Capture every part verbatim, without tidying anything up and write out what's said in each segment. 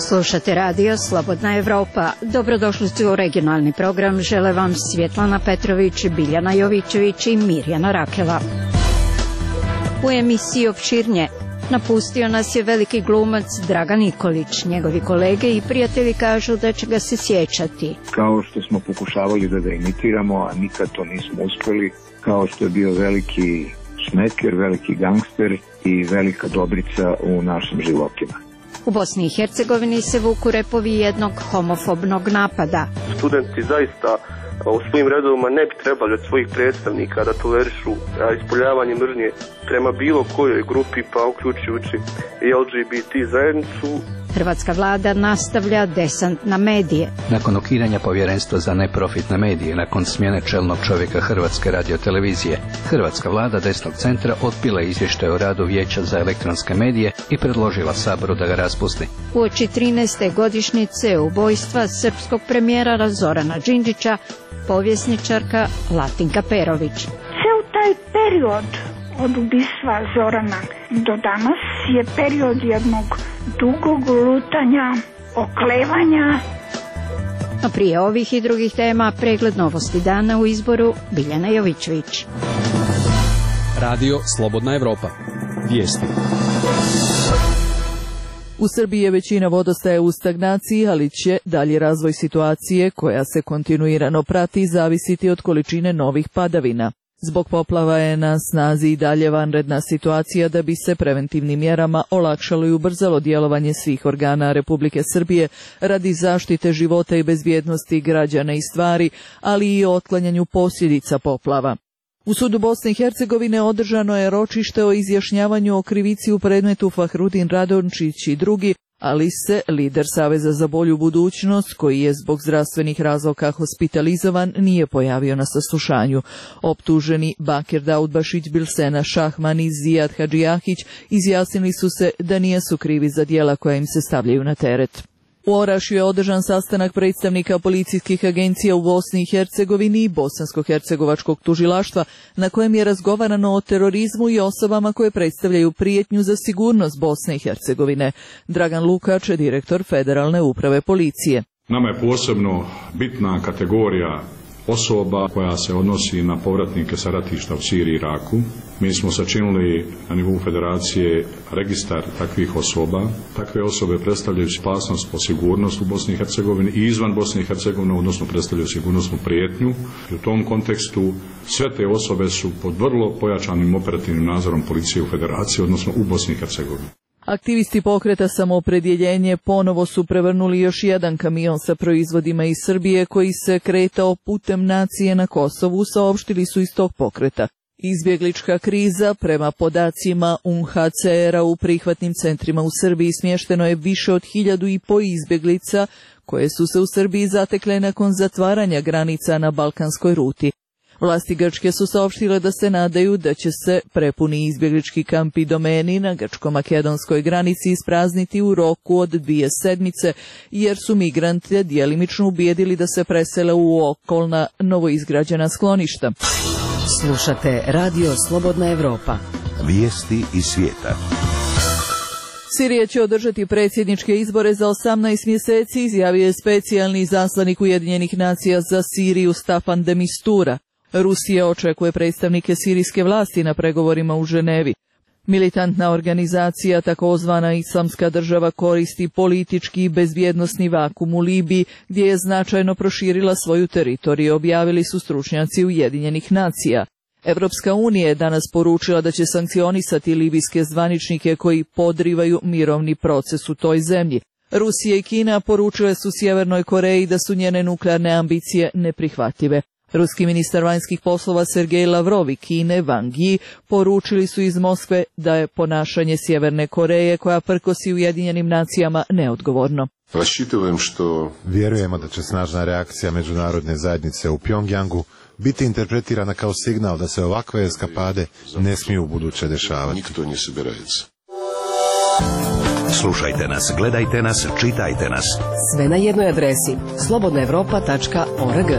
Slušate radio Slobodna Evropa. Dobrodošli u regionalni program. Žele vam Svjetlana Petrović, Biljana Jovićević i Mirjana Rakela. U emisiji opširnije napustio nas je veliki glumac Dragan Nikolić. Njegovi kolege i prijatelji kažu da će ga se sjećati. Kao što smo pokušavali da ga imitiramo, a nikad to nismo uspjeli, kao što je bio veliki šmeker, veliki gangster i velika dobrica u našim životima. U Bosni i Hercegovini se vuku repovi jednog homofobnog napada. Studenti zaista u svojim redovima ne bi trebali od svojih predstavnika da tolerišu ispoljavanje mržnje prema bilo kojoj grupi, pa uključujući i L G B T zajednicu. Hrvatska vlada nastavlja desant na medije. Nakon ukidanja povjerenstva za neprofitne medije, nakon smjene čelnog čovjeka Hrvatske radiotelevizije, Hrvatska vlada desnog centra odbila izvještaj o radu Vijeća za elektronske medije i predložila Saboru da ga raspusti. Uoči trinaeste godišnjice ubojstva srpskog premijera Zorana Đinđića, povjesničarka Latinka Perović. Ceo taj period od ubistva Zorana do danas je period jednog dugog lutanja, oklevanja. A prije ovih i drugih tema pregled novosti dana u izboru Biljana Jovićević. Radio Slobodna Evropa. Vijesti. U Srbiji je većina vodostaja u stagnaciji, ali će dalji razvoj situacije, koja se kontinuirano prati, zavisiti od količine novih padavina. Zbog poplava je na snazi i dalje vanredna situacija da bi se preventivnim mjerama olakšalo i ubrzalo djelovanje svih organa Republike Srbije radi zaštite života i bezbjednosti građana i stvari, ali i o otklanjanju posljedica poplava. U sudu Bosne i Hercegovine održano je ročište o izjašnjavanju o krivici u predmetu Fahrudin Radončić i drugi, ali se lider Saveza za bolju budućnost, koji je zbog zdravstvenih razloga hospitalizovan, nije pojavio na saslušanju. Optuženi Bakir Daudbašić, Bilsena Šahman i Zijad Hadžijahić izjasnili su se da nisu krivi za djela koja im se stavljaju na teret. U Orašju je održan sastanak predstavnika policijskih agencija u Bosni i Hercegovini i Bosansko-hercegovačkog tužilaštva, na kojem je razgovarano o terorizmu i osobama koje predstavljaju prijetnju za sigurnost Bosne i Hercegovine. Dragan Lukač je direktor Federalne uprave policije. Nama je posebno bitna kategorija osoba koja se odnosi na povratnike sa ratišta u Siriji i Iraku. Mi smo sačinili na nivou federacije registar takvih osoba. Takve osobe predstavljaju spasnost po sigurnost u Bosni i Hercegovini i izvan Bosne i Hercegovine, odnosno predstavljaju sigurnosnu prijetnju. I u tom kontekstu sve te osobe su pod vrlo pojačanim operativnim nadzorom policije u federaciji, odnosno u Bosni i Hercegovini. Aktivisti pokreta Samoopredjeljenje ponovo su prevrnuli još jedan kamion sa proizvodima iz Srbije koji se kretao putem nacije na Kosovu, saopštili su iz tog pokreta. Izbjeglička kriza, prema podacima U N H C R-a u prihvatnim centrima u Srbiji smješteno je više od hiljadu i po izbjeglica koje su se u Srbiji zatekle nakon zatvaranja granica na balkanskoj ruti. Vlasti Grčke su saopštile da se nadaju da će se prepuni izbjeglički kampi domeni na grčko-makedonskoj granici isprazniti u roku od dvije sedmice, jer su migrante djelimično ubijedili da se presele u okolna novoizgrađena skloništa. Slušate Radio Slobodna Evropa. Vijesti iz svijeta. Sirija će održati predsjedničke izbore za osamnaest mjeseci, izjavio je specijalni izaslanik Ujedinjenih nacija za Siriju Staffan de Mistura. Rusija očekuje predstavnike sirijske vlasti na pregovorima u Ženevi. Militantna organizacija, takozvana Islamska država, koristi politički i bezbjednosni vakum u Libiji, gdje je značajno proširila svoju teritoriju, objavili su stručnjaci Ujedinjenih nacija. Evropska unija je danas poručila da će sankcionisati libijske zvaničnike koji podrivaju mirovni proces u toj zemlji. Rusija i Kina poručile su Sjevernoj Koreji da su njene nuklearne ambicije neprihvatljive. Ruski ministar vanjskih poslova Sergej Lavrov i Kine Wang Yi poručili su iz Moskve da je ponašanje Sjeverne Koreje, koja prkosi Ujedinjenim nacijama, neodgovorno. Vjerujemo da će snažna reakcija međunarodne zajednice u Pjongjangu biti interpretirana kao signal da se ovakve eskapade ne smiju u buduće dešavati. Slušajte nas, gledajte nas, čitajte nas. Sve na jednoj adresi slobodna evropa tačka org.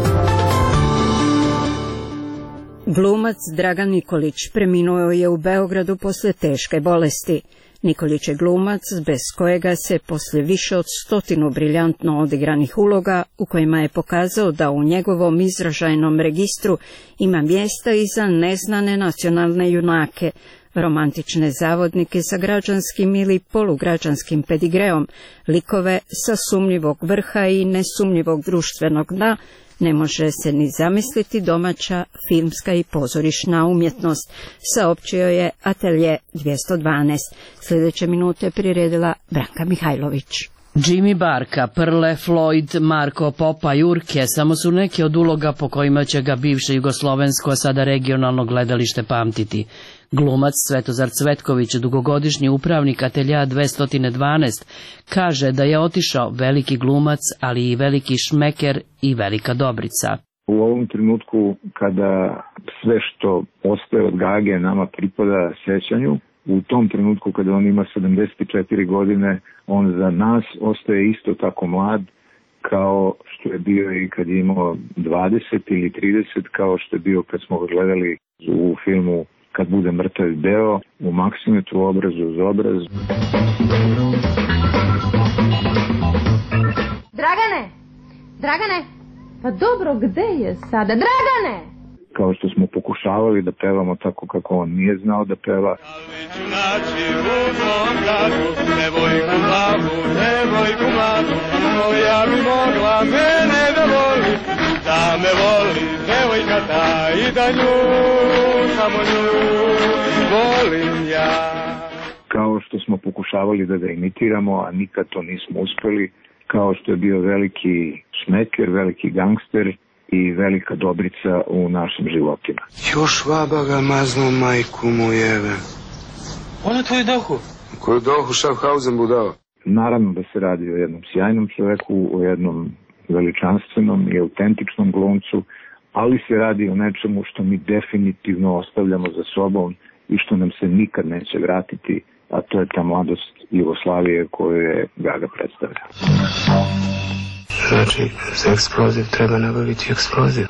Glumac Dragan Nikolić preminuo je u Beogradu posle teške bolesti. Nikolić je glumac bez kojega se poslije više od stotinu briljantno odigranih uloga, u kojima je pokazao da u njegovom izražajnom registru ima mjesta i za neznane nacionalne junake, romantične zavodnike sa građanskim ili polugrađanskim pedigreom, likove sa sumnjivog vrha i nesumnjivog društvenog dna, ne može se ni zamisliti domaća filmska i pozorišna umjetnost, saopćio je Atelje dvjesto dvanaest. Sljedeće minute priredila Branka Mihajlović. Jimmy Barka, Prle, Floyd, Marko, Popa, Jurke samo su neke od uloga po kojima će ga bivše jugoslovensko, a sada regionalno gledalište pamtiti. Glumac Svetozar Cvetković, dugogodišnji upravnik Atelja dvjesto dvanaest, kaže da je otišao veliki glumac, ali i veliki šmeker i velika dobrica. U ovom trenutku kada sve što ostaje od Gage nama pripada sećanju, u tom trenutku kada on ima sedamdeset četiri godine, on za nas ostaje isto tako mlad kao što je bio i kad je imao dvadeset ili trideset, kao što je bio kad smo ga gledali u filmu Kad bude mrtav deo, u Maksimitu obrazu uz obraz. Dragane! Dragane! Pa dobro, gde je sada? Dragane! Kao što smo pokušavali da pevamo tako kako on nije znao da peva. Ja bi mogla mene da voli, da me voli devojka ta i da nju, samo nju volim ja. Kao što smo pokušavali da ga imitiramo, a nikad to nismo uspeli, kao što je bio veliki šmeker, veliki gangster i velika dobrica u našim životima. Još vaba ga maznu majku mu jebe. On je tvoj dohu? Koju dohu Schaffhausen budao? Naravno da se radi o jednom sjajnom čoveku, o jednom veličanstvenom i autentičnom glumcu, ali se radi o nečemu što mi definitivno ostavljamo za sobom i što nam se nikad neće vratiti, a to je ta mladost Jugoslavije koju je Gaga predstavlja. Znači, za eksploziv treba nabaviti eksploziv.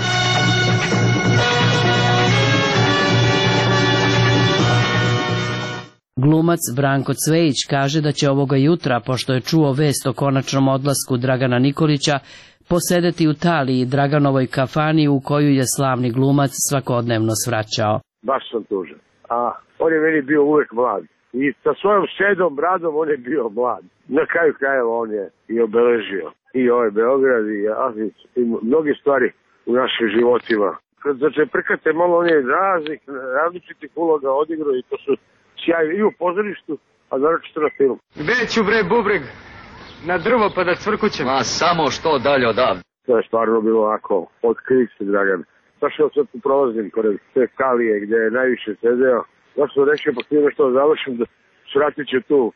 Glumac Branko Cvejić kaže da će ovoga jutra, pošto je čuo vest o konačnom odlasku Dragana Nikolića, posedeti u Italiji Draganovoj kafani u koju je slavni glumac svakodnevno svraćao. Baš sam tužan. A on je meni bio uvek mlad. I sa svojom šedom bradom on je bio mlad. Na kraju krajeva on je i obeležio i ovaj Beograd i Aznic i mnoge stvari u našim životima. Kad začeprkate malo, on je raznih, različitih uloga odigrao i to su sjajni i u pozorištu, a naročito na filmu. Gde ću bre bubreg? Na drvo pa da cvrkućem. Ma samo što dalje odavde. To je stvarno bilo onako, otkrić se, Dragan. Zašto sad tu prolazim pored te kalije gdje je najviše sedeo. Zašto sam rešio, pa htio nešto da završim, da svratit ću tu.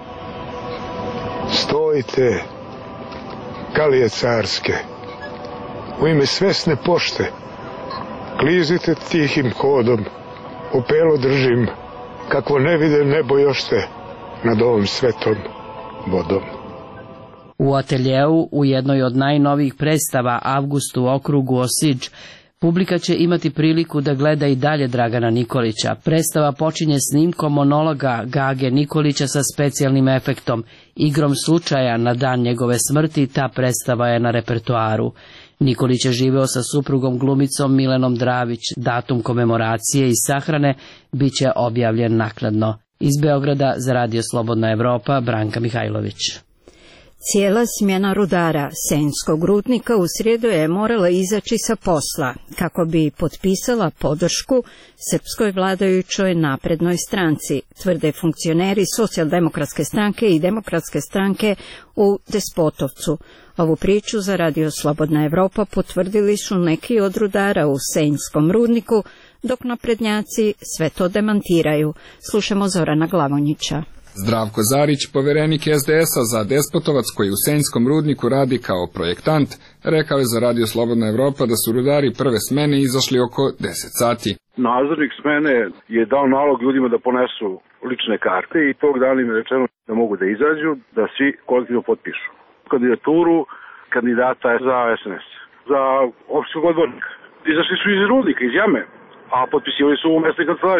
Stojite, kalije carske, u ime svesne pošte, klizite tihim hodom, opelo držim, kako ne vidim nebo još se nad ovom svetom vodom. U ateljeu, u jednoj od najnovijih predstava Avgust u okrugu Osiđ, publika će imati priliku da gleda i dalje Dragana Nikolića. Predstava počinje snimkom monologa Gage Nikolića sa specijalnim efektom. Igrom slučaja na dan njegove smrti ta predstava je na repertoaru. Nikolić je živeo sa suprugom glumicom Milenom Dravić. Datum komemoracije i sahrane bit će objavljen naknadno. Iz Beograda za Radio Slobodna Evropa, Branka Mihajlović. Cijela smjena rudara Senjskog rudnika u srijedu je morala izaći sa posla kako bi potpisala podršku srpskoj vladajućoj naprednoj stranci, tvrde funkcioneri Socijaldemokratske stranke i Demokratske stranke u Despotovcu. Ovu priču za Radio Slobodna Evropa potvrdili su neki od rudara u Senjskom rudniku, dok naprednjaci sve to demantiraju. Slušamo Zorana Glavonjića. Zdravko Zarić, povjerenik es de es a za Despotovac koji u Senjskom rudniku radi kao projektant, rekao je za Radio Slobodna Evropa da su rudari prve smene izašli oko deset sati. Nadzornik smene je dao nalog ljudima da ponesu lične karte i tog dana im je rečeno da mogu da izađu, da svi kolektivno potpišu kandidaturu kandidata za es en es, za opštinskog odbornika. Izašli su iz rudnika, iz jame, a potpisivali su u mesnoj kancelariji.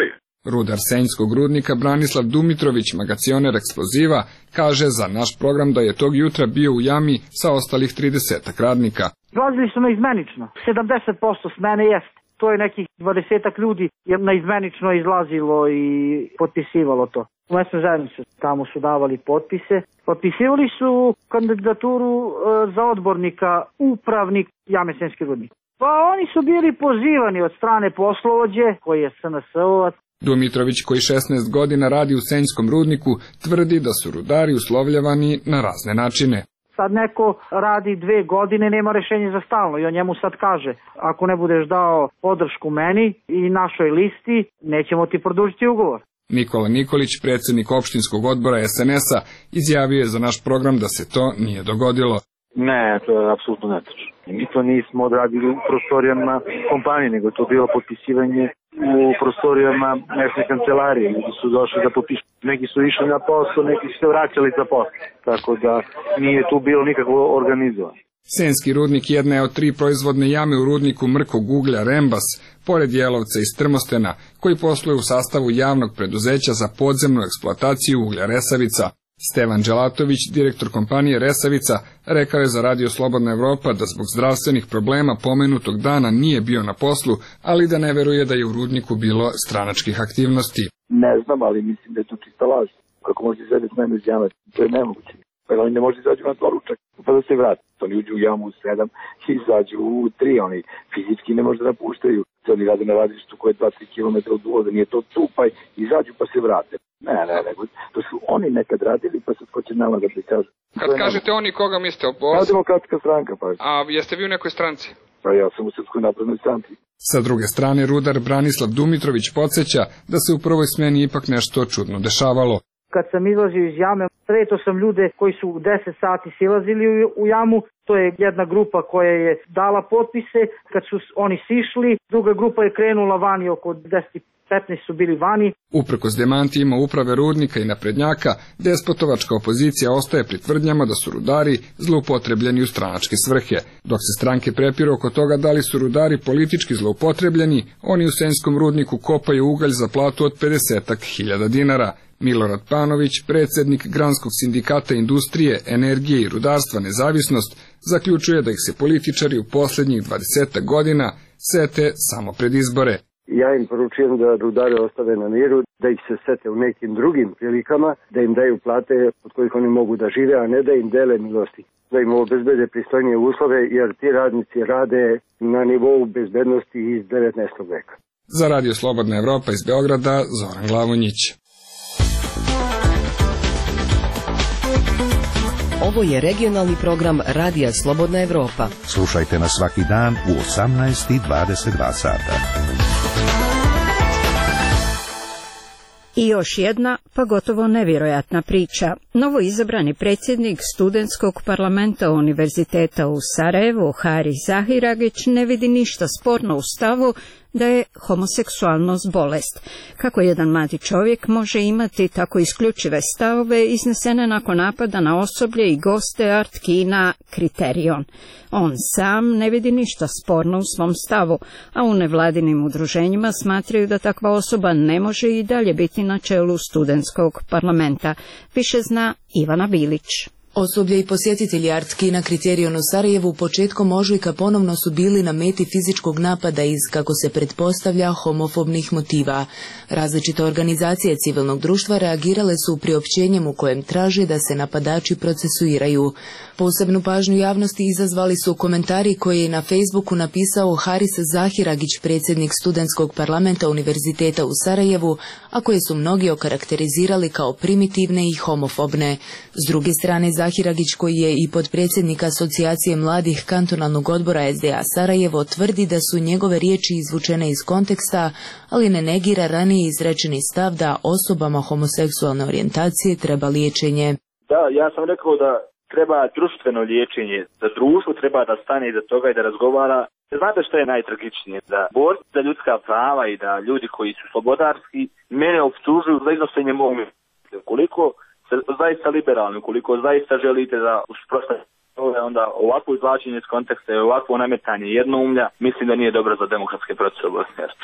Rudar senjskog rudnika Branislav Dumitrović, magacioner eksploziva, kaže za naš program da je tog jutra bio u jami sa ostalih tridesetak radnika. Dolazili su na izmenično. sedamdeset posto smene jeste. To je nekih dvadesetak ljudi je na izmenično izlazilo i potpisivalo to. U mesnoj zajednici tamo su davali potpise. Potpisivali su kandidaturu e, za odbornika upravnik jame Senjski rudnik. Pa oni su bili pozivani od strane poslovođe, koji je S N S-ovac. Dumitrović, koji šesnaest godina radi u Senjskom rudniku, tvrdi da su rudari uslovljavani na razne načine. Sad neko radi dve godine, nema rešenje za stalno i on njemu sad kaže, ako ne budeš dao podršku meni i našoj listi, nećemo ti produžiti ugovor. Nikola Nikolić, predsjednik opštinskog odbora S N S-a, izjavio je za naš program da se to nije dogodilo. Ne, to je apsolutno netačno. Mi to nismo odradili u prostorijama kompanije, nego to bilo potpisivanje u prostorijama mesne kancelarije. Neki su došli da potpišu, neki su išli na posao, neki su se vraćali za posao. Tako da nije tu bilo nikakvo organizovano. Senjski rudnik jedna je od tri proizvodne jame u rudniku mrkog uglja Rembas, pored Jelovca i Strmostena, koji posluje u sastavu javnog preduzeća za podzemnu eksploataciju uglja Resavica. Stevan Đelatović, direktor kompanije Resavica, rekao je za Radio Slobodna Evropa da zbog zdravstvenih problema pomenutog dana nije bio na poslu, ali da ne veruje da je u rudniku bilo stranačkih aktivnosti. Ne znam, ali mislim da je to čista laž. Kako može izvedeti mene iz jame, to je nemoguće. Pa oni ne može izađu na doručak, pa da se vrati. Oni uđu u jamu u sedam i izađu u tri, oni fizički ne može da napuštaju. Oni rade na radištu koje je dva do tri kilometra od uvoza, nije to tu, pa izađu pa se vrate. Ne, ne, ne, to su oni nekad radili, pa sad ko će nama da prikažu. Kad kažete oni, koga mislite? Pa Demokratska stranka, pa. A jeste vi u nekoj stranci? Pa ja sam u Srpskoj naprednoj stranci. Sa druge strane, rudar Branislav Dumitrović podsjeća da se u prvoj smeni ipak nešto čudno dešavalo. Kad sam izlazio iz jame, sretao sam ljude koji su u deset sati silazili u jamu. To je jedna grupa koja je dala potpise. Kad su oni sišli, druga grupa je krenula vani, oko deset petnaest su bili vani. Uprkos demantijima uprave rudnika i naprednjaka, despotovačka opozicija ostaje pri tvrdnjama da su rudari zloupotrebljeni u stranačke svrhe. Dok se stranke prepiru oko toga da li su rudari politički zloupotrebljeni, oni u Senjskom rudniku kopaju ugalj za platu od pedesetak hiljada dinara. Milorad Panović, predsjednik Granskog sindikata industrije, energije i rudarstva Nezavisnost, zaključuje da ih se političari u posljednjih dvadesetak godina sete samo pred izbore. Ja im poručujem da rudare ostave na miru, da ih se sete u nekim drugim prilikama, da im daju plate od kojih oni mogu da žive, a ne da im dele milosti. Da im obezbede pristojnije uslove, jer ti radnici rade na nivou bezbednosti iz devetnaestog veka. Za Radio Slobodna Evropa iz Beograda, Zoran Glavonjić. Ovo je regionalni program Radija Slobodna Evropa. Slušajte nas svaki dan u osamnaest i dvadeset dva sata. I još jedna, pa gotovo nevjerojatna priča. Novo izabrani predsjednik studentskog parlamenta Univerziteta u Sarajevu, Haris Zahiragić, ne vidi ništa sporno u stavu da je homoseksualnost bolest. Kako jedan mladi čovjek može imati tako isključive stavove iznesene nakon napada na osoblje i goste art kina Kriterion? On sam ne vidi ništa sporno u svom stavu, a u nevladinim udruženjima smatraju da takva osoba ne može i dalje biti na čelu studentskog parlamenta. Više zna Ivana Bilić. Osoblje i posjetitelji art kina Kriterion u Sarajevu početkom ožujka ponovno su bili na meti fizičkog napada iz, kako se pretpostavlja, homofobnih motiva. Različite organizacije civilnog društva reagirale su priopćenjem u kojem traže da se napadači procesuiraju. Posebnu pažnju javnosti izazvali su komentari koje je na Facebooku napisao Haris Zahiragić, predsjednik studentskog parlamenta Univerziteta u Sarajevu, a koje su mnogi okarakterizirali kao primitivne i homofobne. S druge strane, Zahiragić, koji je i podpredsjednik Asocijacije mladih kantonalnog odbora S D A Sarajevo, tvrdi da su njegove riječi izvučene iz konteksta, ali ne negira ranije izrečeni stav da osobama homoseksualne orijentacije treba liječenje. Da, ja sam rekao da treba društveno liječenje, da društvo treba da stane iza toga i da razgovara. Znate što je najtragičnije? Da borci za ljudska prava i da ljudi koji su slobodarski mene optužuju za iznošenje mog mišljenja. Koliko zaista liberalni, ukoliko zaista želite da usprostavite onda ovako izvlačenje iz konteksta i ovako nametanje jednoumlja, mislim da nije dobro za demokratske procese u Bosni i Hercegovini.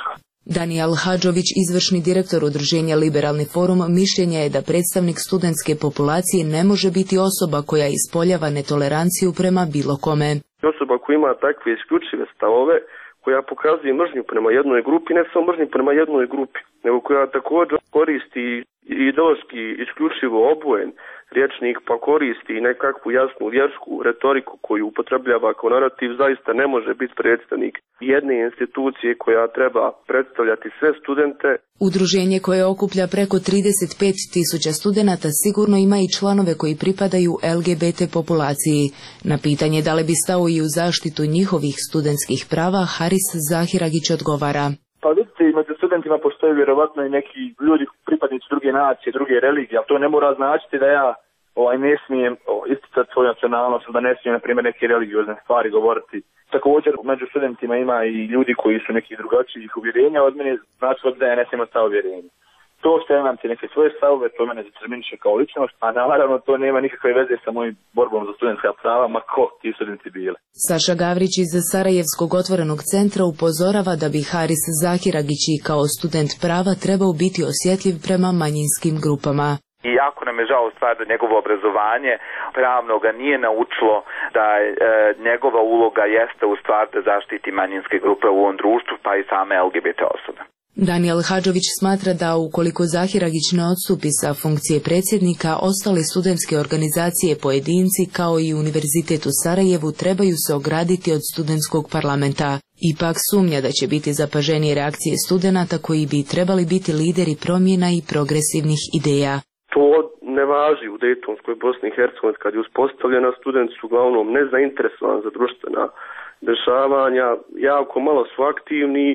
Danijel Hadžović, izvršni direktor udruženja Liberalni forum, mišljenja je da predstavnik studentske populacije ne može biti osoba koja ispoljava netoleranciju prema bilo kome. Osoba koja ima takve isključive stavove, koja pokazuje mržnju prema jednoj grupi, ne samo mržnju prema jednoj grupi, nego koja također koristi ideološki isključivo obojen rječnik, pa koristi nekakvu jasnu vjersku retoriku koju upotrebljava kao narativ, zaista ne može biti predstavnik jedne institucije koja treba predstavljati sve studente. Udruženje koje okuplja preko trideset pet tisuća studenata sigurno ima i članove koji pripadaju L G B T populaciji. Na pitanje da li bi stao i u zaštitu njihovih studentskih prava, Haris Zahiragić odgovara. Pa vidite, i među studentima postoje vjerovatno i neki ljudi pripadnici druge nacije, druge religije, ali to ne mora značiti da ja ovaj, ne smijem isticati svoju nacionalnost, da ne smijem, na primjer, neke religiozne stvari govoriti. Također, među studentima ima i ljudi koji su nekih drugačijih uvjerenja od mene, znači da ja ne smijem ta uvjerenja. To što ja imam te neke svoje stavove, to mene determiniše kao ličnost, a naravno to nema nikakve veze sa mojim borbom za studentska prava, ma ko ti studenti bili. Saša Gavrić iz Sarajevskog otvorenog centra upozorava da bi Haris Zahiragić kao student prava trebao biti osjetljiv prema manjinskim grupama. I jako nam je žao stvar da njegovo obrazovanje pravno ga nije naučilo da e, njegova uloga jeste u stvar da zaštiti manjinske grupe u ovom društvu, pa i same L G B T osobe. Danijel Hadžović smatra da ukoliko Zahiragić ne odstupi sa funkcije predsjednika, ostale studentske organizacije, pojedinci kao i Univerzitet u Sarajevu trebaju se ograditi od studentskog parlamenta. Ipak sumnja da će biti zapaženije reakcije studenata koji bi trebali biti lideri promjena i progresivnih ideja. To ne važi u Dejtonskoj Bosni i Hercegovini kad je uspostavljena, studenti su uglavnom nezainteresovani za društvena dešavanja, jako malo su aktivni.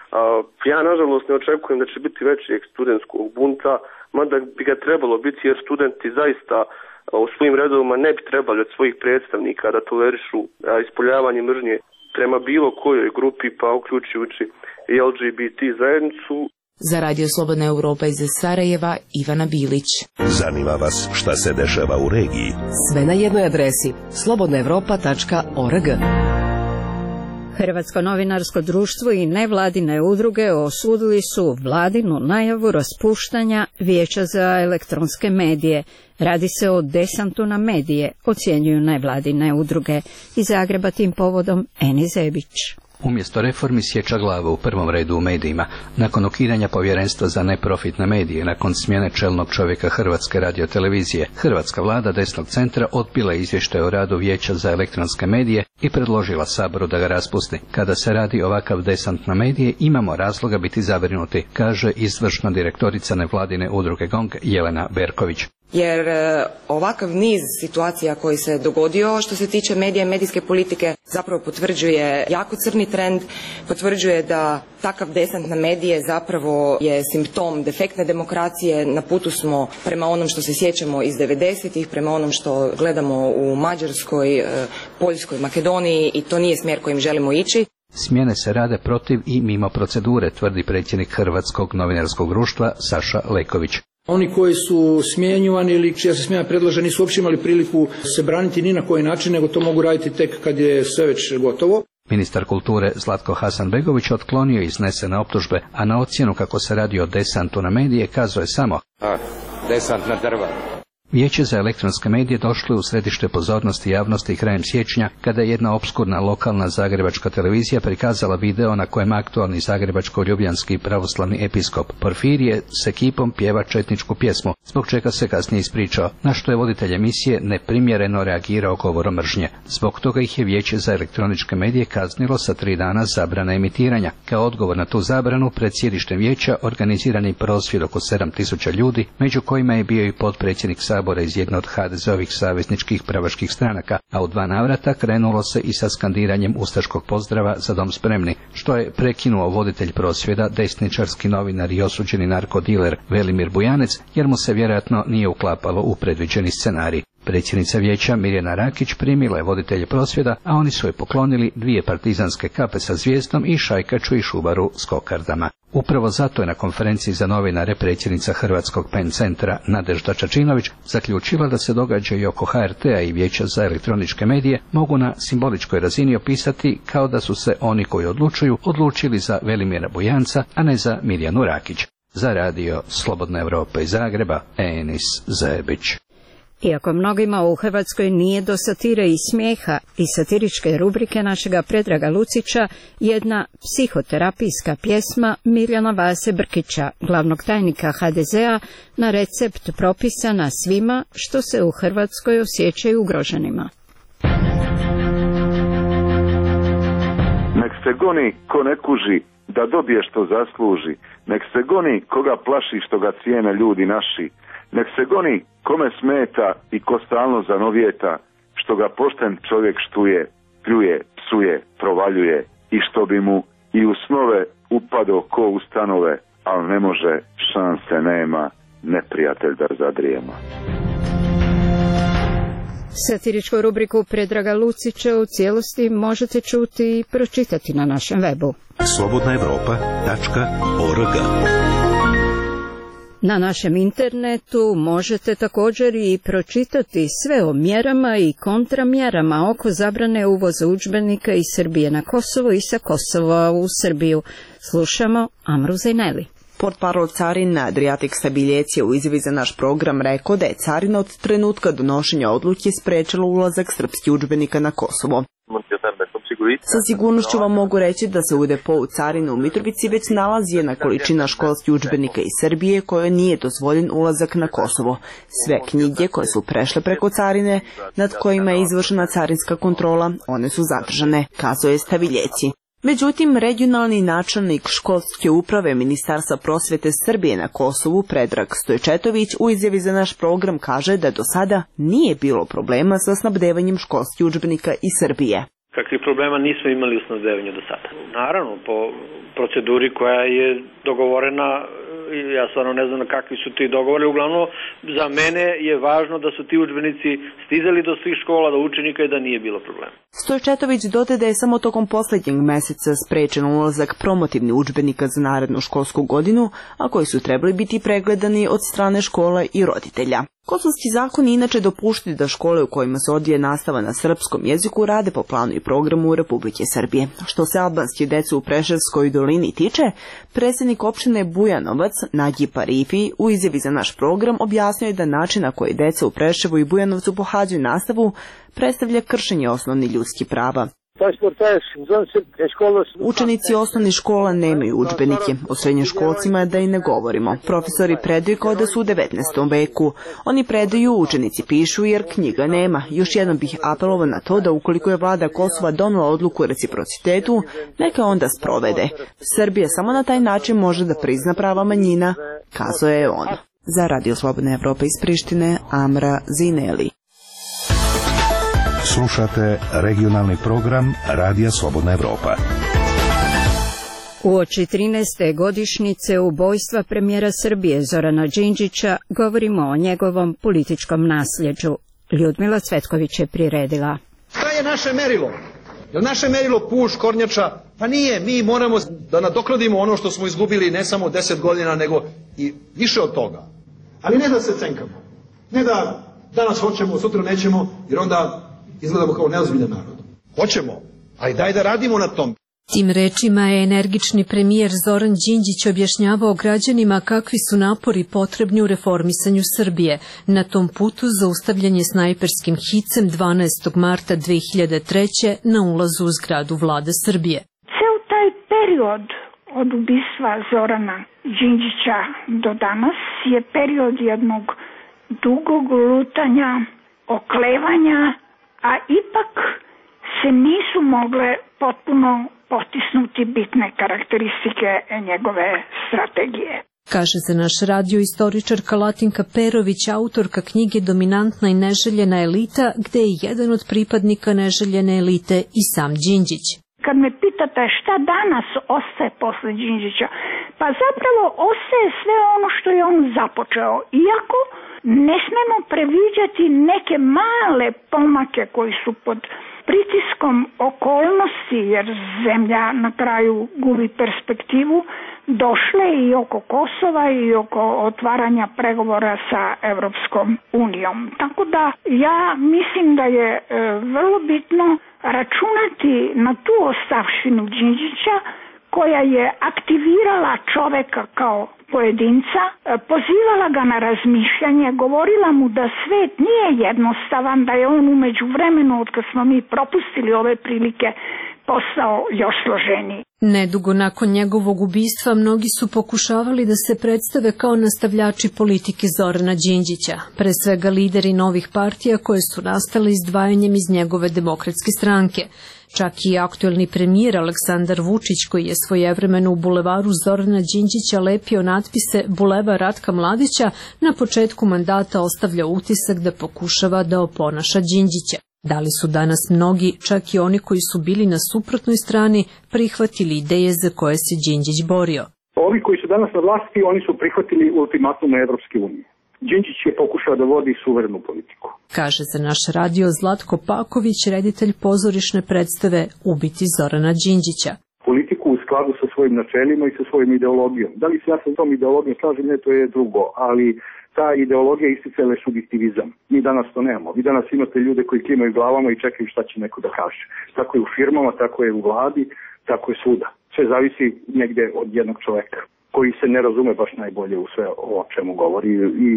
Ja nažalost ne očekujem da će biti većeg studentskog bunta, mada bi ga trebalo biti jer studenti zaista u svojim redovima ne bi trebali od svojih predstavnika da tolerišu ispoljavanje mržnje prema bilo kojoj grupi, pa uključujući i L G B T zajednicu. Za Radio Slobodna Europa iz Sarajeva, Ivana Bilić. Zanima vas šta se dešava u regiji? Sve na jednoj adresi slobodna europa tačka org. Hrvatsko novinarsko društvo i nevladine udruge osudili su vladinu najavu raspuštanja Vijeća za elektronske medije. Radi se o desantu na medije, ocjenjuju nevladine udruge. Iz Zagreba tim povodom Eni Zebić. Umjesto reformi sjeća glava u prvom redu u medijima. Nakon ukidanja povjerenstva za neprofitne medije, nakon smjene čelnog čovjeka Hrvatske radiotelevizije, hrvatska vlada desnog centra odbila izvještaj o radu Vijeća za elektronske medije i predložila Saboru da ga raspusti. Kada se radi ovakav desant na medije, imamo razloga biti zabrinuti, kaže izvršna direktorica nevladine udruge GONG Jelena Berković. Jer ovakav niz situacija koji se dogodio što se tiče medija i medijske politike zapravo potvrđuje jako crni trend, potvrđuje da takav desant na medije zapravo je simptom defektne demokracije. Na putu smo prema onom što se sjećamo iz devedesetih, prema onom što gledamo u Mađarskoj, Poljskoj, Makedoniji i to nije smjer kojim želimo ići. Smjene se rade protiv i mimo procedure, tvrdi predsjednik Hrvatskog novinarskog društva Saša Leković. Oni koji su smjenjivani ili čija se smjena predlaže nisu uopće imali priliku se braniti ni na koji način, nego to mogu raditi tek kad je sve već gotovo. Ministar kulture Zlatko Hasanbegović otklonio iznesene optužbe, a na ocjenu kako se radi o desantu na medije kazuje samo a, desant na drva. Vijeće za elektronske medije došlo je u središte pozornosti javnosti krajem siječnja, kada je jedna opskurna lokalna zagrebačka televizija prikazala video na kojem aktualni zagrebačko-ljubljanski pravoslavni episkop Porfirije s ekipom pjeva četničku pjesmu, zbog čega se kasnije ispričao, na što je voditelj emisije neprimjereno reagirao govorom mržnje. Zbog toga ih je Vijeće za elektroničke medije kaznilo sa tri dana zabrane emitiranja. Kao odgovor na tu zabranu, pred sjedištem vijeća organiziran je prosvjed oko sedam tisuća ljudi, među kojima je bio i potpredsjednik Sabora iz jedne od ha de ze ovih savezničkih pravaških stranaka, a u dva navrata krenulo se i sa skandiranjem ustaškog pozdrava Za dom spremni, što je prekinuo voditelj prosvjeda, desničarski novinar i osuđeni narkodiler Velimir Bujanec, jer mu se vjerojatno nije uklapalo u predviđeni scenarij. Predsjednica vijeća Mirjana Rakić primila je voditelje prosvjeda, a oni su joj poklonili dvije partizanske kape sa zvijezdom i šajkaču i šubaru s kokardama. Upravo zato je na konferenciji za novinare predsjednica Hrvatskog Pen centra Nadežda Čačinović zaključila da se događaji oko H R T-a i Vijeća za elektroničke medije mogu na simboličkoj razini opisati kao da su se oni koji odlučuju odlučili za Velimira Bujanca, a ne za Mirjanu Rakić. Za radio Slobodna Evropa iz Zagreba, Enis Zebić. Iako mnogima u Hrvatskoj nije do satire i smijeha i satiričke rubrike našega Predraga Lucića, jedna psihoterapijska pjesma Mirjana Vase Brkića, glavnog tajnika H D Z-a, na recept propisana svima što se u Hrvatskoj osjećaju ugroženima. Nek se goni ko ne kuži, da dobije što zasluži. Nek se goni koga plaši što ga cijene ljudi naši. Nek se goni kome smeta i ko stalno zanovijeta, što ga pošten čovjek štuje, pljuje, psuje, provaljuje i što bi mu i u snove upado ko u stanove, al ne može, šanse nema, neprijatelj da zadrijema. Satiričku rubriku Predraga Lucića u cijelosti možete čuti i pročitati na našem webu. slobodna evropa tačka org. Na našem internetu možete također i pročitati sve o mjerama i kontramjerama oko zabrane uvoza udžbenika iz Srbije na Kosovo i sa Kosova u Srbiju. Slušamo Amru Zajneli. Portparol carina Adriatik Stabiljec je u izjavi za naš program rekao da je carina od trenutka donošenja odluke sprečila ulazak srpskih udžbenika na Kosovo. Sa sigurnošću vam mogu reći da se u depou carine u Mitrovici već nalazi jedna količina školskih udžbenika iz Srbije kojoj nije dozvoljen ulazak na Kosovo. Sve knjige koje su prešle preko carine, nad kojima je izvršena carinska kontrola, one su zadržane, kazao je Stabiljeci. Međutim, regionalni načelnik školske uprave Ministarstva prosvete Srbije na Kosovu, Predrag Stojčetović, u izjavi za naš program kaže da do sada nije bilo problema sa snabdevanjem školskih udžbenika iz Srbije. Kakvih problema nismo imali u snabdevanju do sada. Naravno, po proceduri koja je dogovorena, ja stvarno ne znam na kakvi su ti dogovori, uglavnom za mene je važno da su ti udžbenici stizali do svih škola, do učenika i da nije bilo problema. Stojčetović dodaje da je samo tokom posljednjeg meseca sprečen ulazak promotivnih udžbenika za narednu školsku godinu, a koji su trebali biti pregledani od strane škola i roditelja. Kosovski zakoni inače dopuštaju da škole u kojima se odvija nastava na srpskom jeziku rade po planu i programu Republike Srbije. Što se albanske dece u Preševskoj dolini tiče, predsjednik opštine Bujanovac Nagi Parifi u izjavi za naš program objasnio je da način na koji deca u Preševu i Bujanovcu pohađaju nastavu predstavlja kršenje osnovnih ljudskih prava. Učenici osnovnih škola nemaju udžbenike, o srednjoškolcima da i ne govorimo. Profesori predaju kao da su u devetnaestom veku. Oni predaju, učenici pišu jer knjiga nema. Još jednom bih apelovao na to da ukoliko je vlada Kosova donela odluku o reciprocitetu, neka onda sprovede. Srbija samo na taj način može da prizna prava manjina, kazao je on. Za Radio Slobodna Evropa iz Prištine, Amra Zineli. Slušate regionalni program Radija Slobodna Evropa. Uoči trinaeste godišnjice ubojstva premijera Srbije Zorana Đinđića govorimo o njegovom političkom nasljeđu. Ljudmila Cvetković je priredila. Šta je naše merilo? Je li naše merilo puš, kornjača? Pa nije, mi moramo da nadoknadimo ono što smo izgubili ne samo deset godina, nego i više od toga. Ali ne da se cenkamo. Ne da danas hoćemo, sutra nećemo, jer onda izgledamo kao neozbiljan narod. Hoćemo, ali daj da radimo na tom. Tim rečima je energični premijer Zoran Đinđić objašnjavao građanima kakvi su napori potrebni u reformisanju Srbije. Na tom putu zaustavljen je snajperskim hicem dvanaestog marta dve hiljade treće. na ulazu u zgradu vlade Srbije. Ceo taj period od ubistva Zorana Đinđića do danas je period jednog dugog lutanja, oklevanja, a ipak se nisu mogle potpuno potisnuti bitne karakteristike njegove strategije. Kaže za naš radio istoričarka Latinka Perović, autorka knjige Dominantna i neželjena elita, gde je jedan od pripadnika neželjene elite i sam Đinđić. kad me pitate šta danas ostaje posle Đinđića, pa zapravo ostaje sve ono što je on započeo. Iako ne smemo previđati neke male pomake koji su pod pritiskom okolnosti, jer zemlja na kraju gubi perspektivu, došle i oko Kosova i oko otvaranja pregovora sa Evropskom unijom. Tako da ja mislim da je e, vrlo bitno računati na tu ostavštinu Đinđića koja je aktivirala čoveka kao pojedinca, pozivala ga na razmišljanje, govorila mu da svet nije jednostavan, da je on umeđu vremenu, od kad smo mi propustili ove prilike, postao još složeniji. Nedugo nakon njegovog ubistva mnogi su pokušavali da se predstave kao nastavljači politike Zorana Đinđića, pre svega lideri novih partija koje su nastale izdvajanjem iz njegove demokratske stranke. Čak i aktuelni premijer Aleksandar Vučić, koji je svojevremeno u bulevaru Zorana Đinđića lepio natpise Bulevar Ratka Mladića, na početku mandata ostavlja utisak da pokušava da oponaša Đinđića. Da li su danas mnogi, čak i oni koji su bili na suprotnoj strani, prihvatili ideje za koje se Đinđić borio? Ovi koji su danas na vlasti, oni su prihvatili ultimatum Evropske unije. Đinđić je pokušao da vodi suverenu politiku. Kaže za naš radio Zlatko Paković, reditelj pozorišne predstave Ubiti Zorana Đinđića. Politiku u skladu sa svojim načelima i sa svojim ideologijom. Da li se ja sa tom ideologijom slažem, ne, to je drugo, ali ta ideologija isticala je subjektivizam. Mi danas to nemamo. Vi danas imate ljude koji klimaju glavama i čekaju šta će neko da kaže. Tako je u firmama, tako je u vladi, tako je svuda. Sve zavisi negde od jednog čoveka koji se ne razume baš najbolje u sve o čemu govori i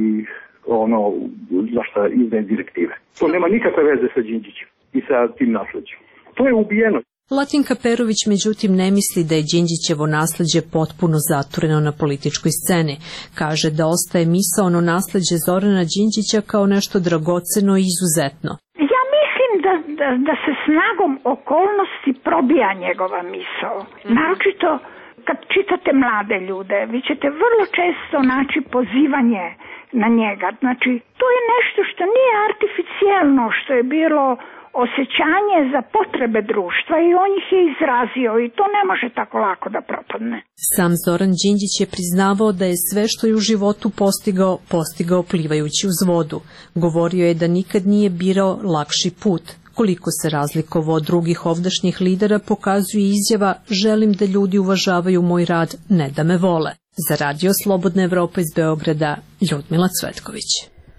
ono za šta izdaje direktive. To nema nikakve veze sa Đinđićem i sa tim nasleđem. To je ubijeno. Latinka Perović međutim ne misli da je Đinđićevo nasleđe potpuno zatvoreno na političkoj sceni. Kaže da ostaje misaono nasleđe Zorana Đinđića kao nešto dragoceno i izuzetno. Ja mislim da, da, da se snagom okolnosti probija njegova misao. Naročito kad čitate mlade ljude, vi ćete vrlo često naći pozivanje na njega. Znači, to je nešto što nije artificijelno, što je bilo osjećanje za potrebe društva i on ih je izrazio i to ne može tako lako da propadne. Sam Zoran Đinđić je priznavao da je sve što je u životu postigao, postigao plivajući uz vodu. Govorio je da nikad nije birao lakši put. Koliko se razlikovao od drugih ovdašnjih lidera pokazuje izjava želim da ljudi uvažavaju moj rad, ne da me vole. Za Radio Slobodna Evropa iz Beograda, Ljudmila Cvetković.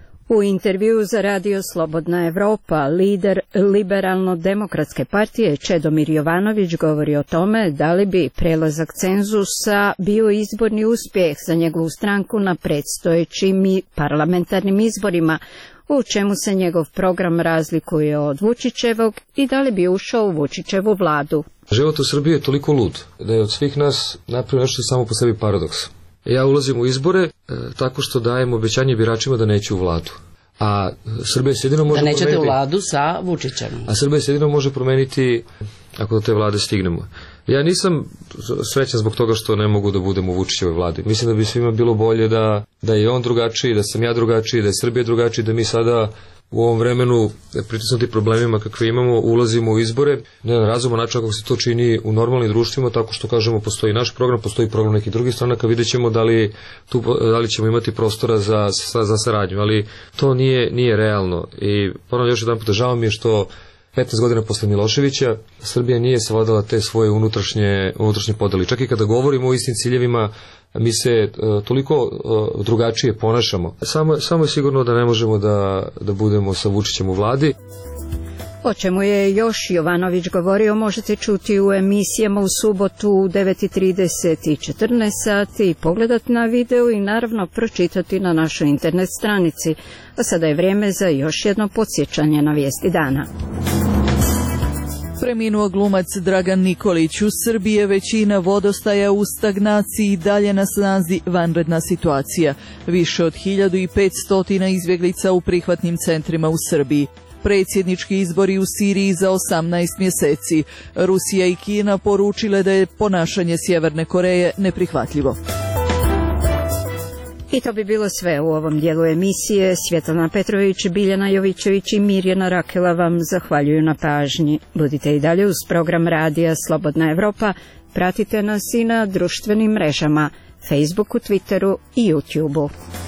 U intervju za Radio Slobodna Evropa, lider Liberalno-demokratske partije Čedomir Jovanović govori o tome da li bi prelazak cenzusa bio izborni uspjeh za njegovu stranku na predstojećim i parlamentarnim izborima, u čemu se njegov program razlikuje od Vučićevog i da li bi ušao u Vučićevu vladu. Život u Srbiji je toliko lud da je od svih nas napravio nešto samo po sebi paradoks. Ja ulazim u izbore e, tako što dajem obećanje biračima da neću u vladu. A Srbija se jedino može da nećete promeniti, u vladu sa Vučićem. A Srbija se jedino može promeniti ako do te vlade stignemo. Ja nisam srećan zbog toga što ne mogu da budem u Vučićevoj vladi. Mislim da bi svima bilo bolje da, da je on drugačiji, da sam ja drugačiji, da je Srbija drugačiji, da mi sada u ovom vremenu pritisnuti problemima kakve imamo, ulazimo u izbore, ne na razuman način kako se to čini u normalnim društvima, tako što kažemo postoji naš program, postoji program nekih drugih stranaka, vidjet ćemo da li, tu, da li ćemo imati prostora za, za saradnju, ali to nije, nije realno. I ponavljam još jedan puta, žao mi je što petnaest godina posle Miloševića Srbija nije savladala te svoje unutrašnje, unutrašnje podeli. Čak i kada govorimo o istim ciljevima, mi se uh, toliko uh, drugačije ponašamo. Samo, samo je sigurno da ne možemo da, da budemo sa Vučićem u vladi. O čemu je još Jovanović govorio možete čuti u emisijama u subotu u devet trideset i četrnaest sati, pogledati na video i naravno pročitati na našoj internet stranici. A sada je vrijeme za još jedno podsjećanje na vijesti dana. Preminuo glumac Dragan Nikolić. U Srbiji je većina vodostaja u stagnaciji i dalje na snazi vanredna situacija. Više od hiljadu petsto izbjeglica u prihvatnim centrima u Srbiji. Predsjednički izbori u Siriji za osamnaest mjeseci. Rusija i Kina poručile da je ponašanje Sjeverne Koreje neprihvatljivo. I to bi bilo sve u ovom dijelu emisije. Svjetlana Petrović, Biljana Jovićević i Mirjana Rakela vam zahvaljuju na pažnji. Budite i dalje uz program radija Slobodna Evropa. Pratite nas i na društvenim mrežama, Facebooku, Twitteru i YouTubeu.